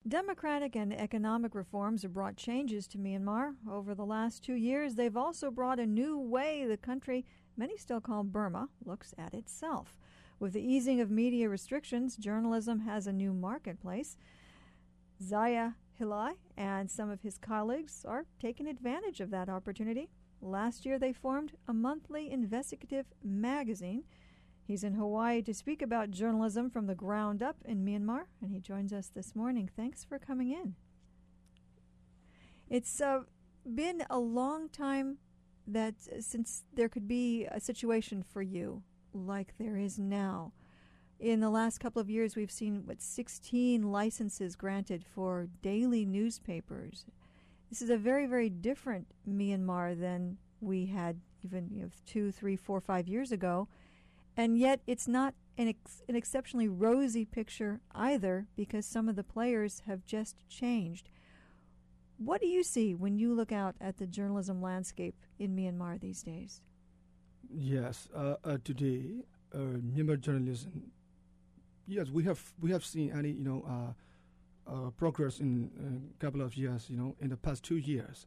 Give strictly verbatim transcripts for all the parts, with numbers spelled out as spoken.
Democratic and economic reforms have brought changes to Myanmar. Over the last two years, they've also brought a new way the country, many still call Burma, looks at itself. With the easing of media restrictions, journalism has a new marketplace. Zaya Hilai and some of his colleagues are taking advantage of that opportunity. Last year, they formed a monthly investigative magazine. He's in Hawaii to speak about journalism from the ground up in Myanmar, and he joins us this morning. Thanks for coming in. It's uh, been a long time that uh, since there could be a situation for you like there is now. In the last couple of years, we've seen, what, sixteen licenses granted for daily newspapers. This is a very, very different Myanmar than we had even you know, two, three, four, five years ago. And yet it's not an, ex- an exceptionally rosy picture either, because some of the players have just changed. What do you see when you look out at the journalism landscape in Myanmar these days? Yes, uh, uh, today, uh, Myanmar journalism, yes, we have we have seen any you know uh, uh, progress in a couple of years, you know, in the past two years.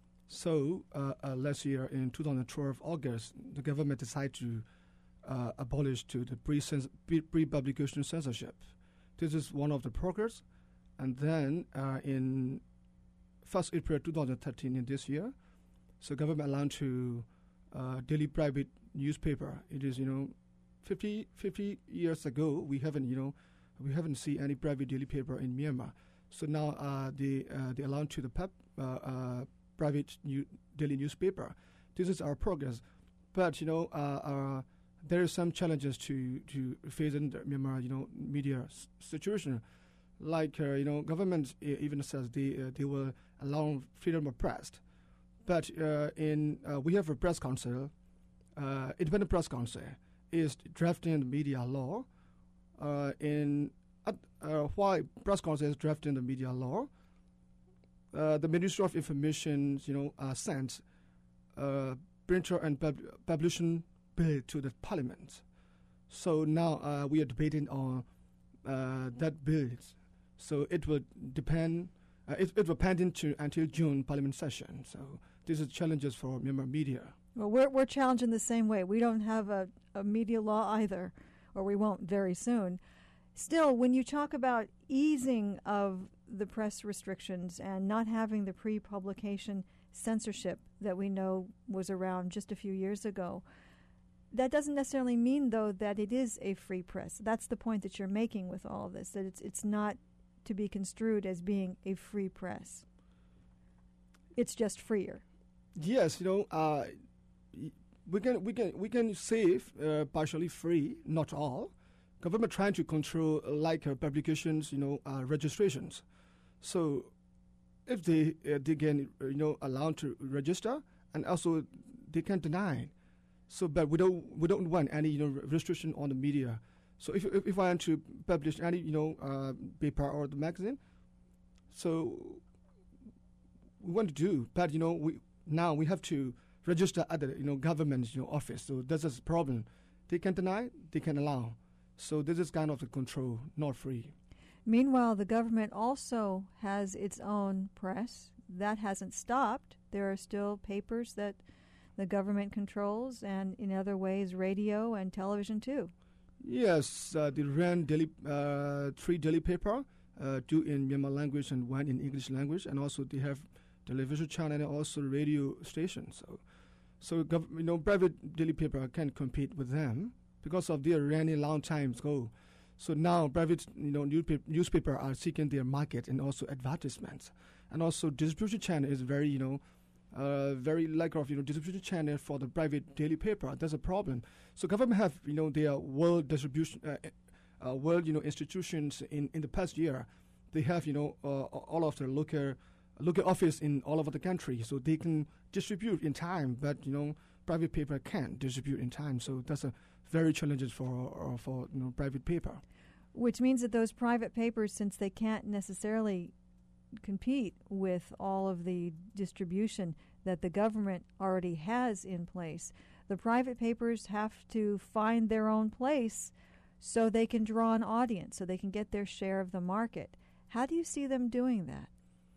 So uh, uh, last year in two thousand twelve August, the government decided to Uh, abolished to the pre-cens- pre-publication censorship. This is one of the progress. And then uh, in first April twenty thirteen, in this year, so government allowed to uh, daily private newspaper. It is, you know, fifty, fifty years ago, we haven't, you know, we haven't seen any private daily paper in Myanmar. So now uh, they, uh, they allowed to the pub, uh, uh, private new daily newspaper. This is our progress. But, you know, uh, our there are some challenges to, to face in the Myanmar, you know, media s- situation. Like, uh, you know, government even says they uh, they will allow freedom of press. But uh, in uh, we have a press council, uh, independent press council, is drafting the media law. Uh, in uh, uh, why press council is drafting the media law, uh, the Ministry of Information, you know, uh, sent uh, printer and pub- publishing bill to the parliament. So now uh, we are debating on uh, that bill. So it will depend, uh, it, it will pending to until June parliament session. So these are challenges for Myanmar media. Well, we're, we're challenged in the same way. We don't have a, a media law either, or we won't very soon. Still, when you talk about easing of the press restrictions and not having the pre-publication censorship that we know was around just a few years ago, that doesn't necessarily mean, though, that it is a free press. That's the point that you're making with all of this, that it's it's not to be construed as being a free press. It's just freer. Yes, you know, uh, we can we can we can say uh, partially free, not all. Government trying to control uh, like uh, publications, you know, uh, registrations. So if they uh, they can uh, you know allowed to register, and also they can deny. So, but we don't we don't want any you know restriction on the media. So, if if, if I want to publish any you know uh, paper or the magazine, so we want to do. But you know we now we have to register at the you know government you know office. So this is a problem. They can deny, they can allow. So this is kind of the control, not free. Meanwhile, the government also has its own press. That hasn't stopped. There are still papers that the government controls, and in other ways, radio and television too. Yes, uh, they ran daily, uh, three daily paper, uh, two in Myanmar language and one in English language, and also they have television channel and also radio station. So, so gov- you know, private daily paper can compete with them because of their running long time ago. So now private, you know, newspaper, newspaper are seeking their market and also advertisements, and also distribution channel is very, you know. Uh, very lack of you know distribution channel for the private daily paper. That's a problem. So government have you know their world distribution, uh, uh, world you know institutions in, in the past year. They have you know uh, all of their local local office in all over the country, so they can distribute in time. But you know private paper can't distribute in time. So that's a very challenges for uh, for you know private paper. Which means that those private papers, since they can't necessarily compete with all of the distribution that the government already has in place, the private papers have to find their own place so they can draw an audience, so they can get their share of the market. How do you see them doing that?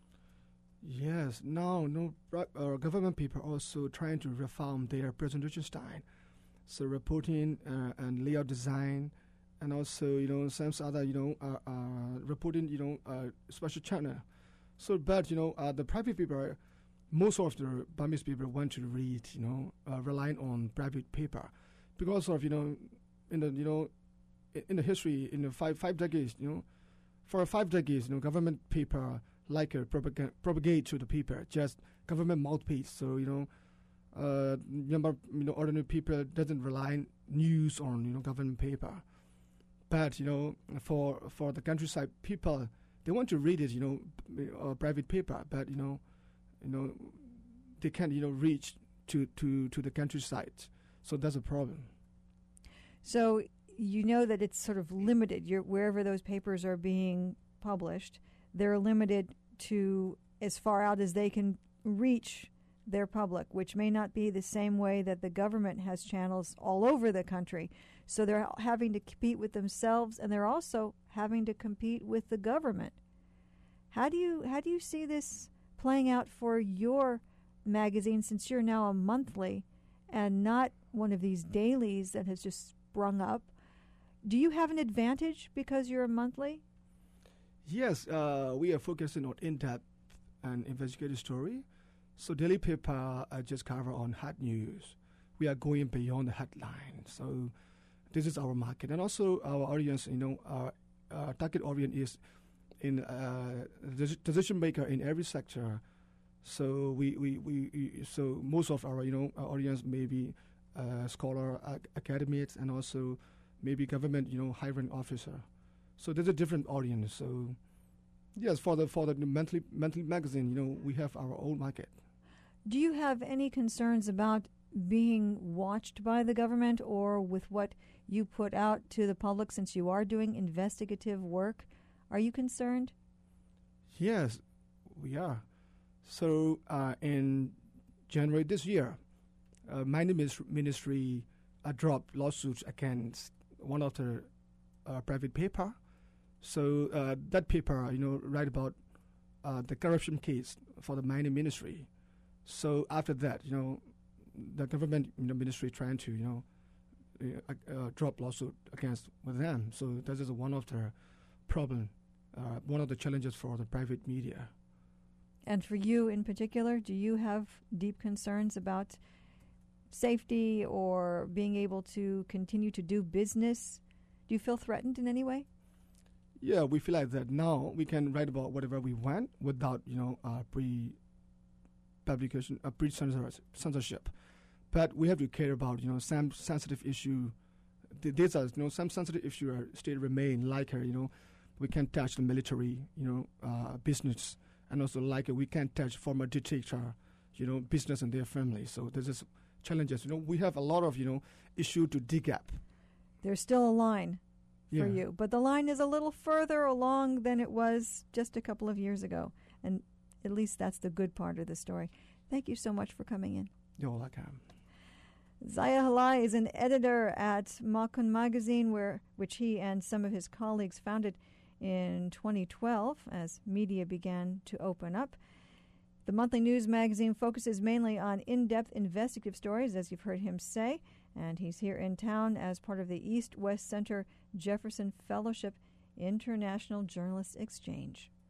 Yes, now no uh, government people also trying to reform their presentation style, so reporting uh, and layout design, and also you know some other you know uh, uh, reporting you know uh, special channel. So, but you know uh, the private people, most of the Burmese people want to read you know uh, relying on private paper, because of you know in the you know in the history in the five five decades you know for five decades you know government paper like a propag- propagate to the people, just government mouthpiece. So you know, uh, number you know ordinary people doesn't rely on news on you know government paper, but you know for for the countryside people, they want to read it you know uh, private paper, but you know you know they can't you know reach to to to the countryside, so that's a problem. So you know that it's sort of limited. You're, wherever those papers are being published, they're limited to as far out as they can reach their public, which may not be the same way that the government has channels all over the country. So they're having to compete with themselves, and they're also having to compete with the government. How do you how do you see this playing out for your magazine, since you're now a monthly and not one of these dailies that has just sprung up? Do you have an advantage because you're a monthly? Yes, uh, we are focusing on in-depth and investigative story. So daily paper uh, just cover on hot news. We are going beyond the headline. So this is our market, and also our audience. You know, our uh, target audience is in uh, decision maker in every sector. So we, we, we, we so most of our you know our audience may be uh, scholar, ac- academics, and also maybe government you know hiring officer. So there's a different audience. So yes, for the for the monthly monthly magazine, you know, we have our own market. Do you have any concerns about being watched by the government, or with what you put out to the public, since you are doing investigative work? Are you concerned? Yes, we are. So uh, in January this year, uh, Mining Ministry uh, dropped lawsuits against one of the uh, private paper. So uh, that paper, you know, write about uh, the corruption case for the mining ministry. So after that, you know, the government you know, ministry trying to, you know, uh, uh, drop lawsuit against with them. So that is one of the problem, uh, one of the challenges for the private media. And for you in particular, do you have deep concerns about safety or being able to continue to do business? Do you feel threatened in any way? Yeah, we feel like that now we can write about whatever we want without, you know, uh, pre-publication, uh, pre-censorship. But we have to care about, you know, some sensitive issue. Th- these are, you know, some sensitive issue are still remain, like, uh, you know, we can't touch the military, you know, uh, business, and also like uh, we can't touch former dictator, you know, business and their family. So there's just challenges. You know, we have a lot of, you know, issue to dig up. There's still a line for yeah. you, but the line is a little further along than it was just a couple of years ago, and at least that's the good part of the story. Thank you so much for coming in. You're welcome. Zaya Halai is an editor at Makun Magazine, where which he and some of his colleagues founded in twenty twelve as media began to open up. The monthly news magazine focuses mainly on in-depth investigative stories, as you've heard him say, and he's here in town as part of the East West Center Jefferson Fellowship International Journalists Exchange.